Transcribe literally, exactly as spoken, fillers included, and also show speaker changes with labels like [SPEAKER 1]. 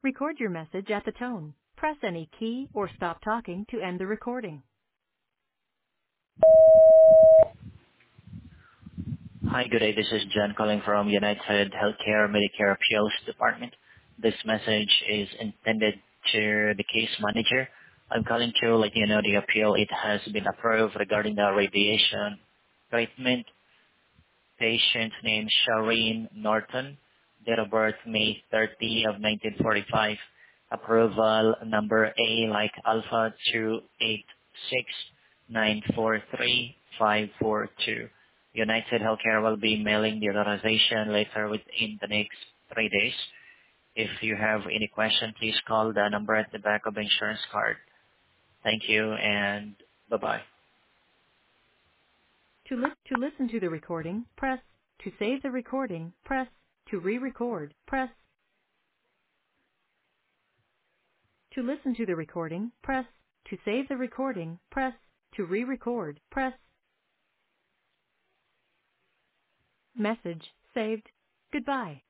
[SPEAKER 1] Record your message at the tone. Press any key or stop talking to end the recording.
[SPEAKER 2] Hi, good day. This is John calling from United Healthcare Medicare Appeals Department. This message is intended to the case manager. I'm calling to let you know the appeal. It has been approved regarding the radiation treatment. Patient name Shireen Norton. Date of birth May thirtieth of nineteen forty-five. Approval number A like Alpha two eight six nine four three five four two. United Healthcare will be mailing the authorization later within the next three days. If you have any question, please call the number at the back of the insurance card. Thank you and bye-bye.
[SPEAKER 1] To, li- to listen to the recording, press. To save the recording, press. To re-record, press. To listen to the recording, press. To save the recording, press. To re-record, press. Message saved. Goodbye.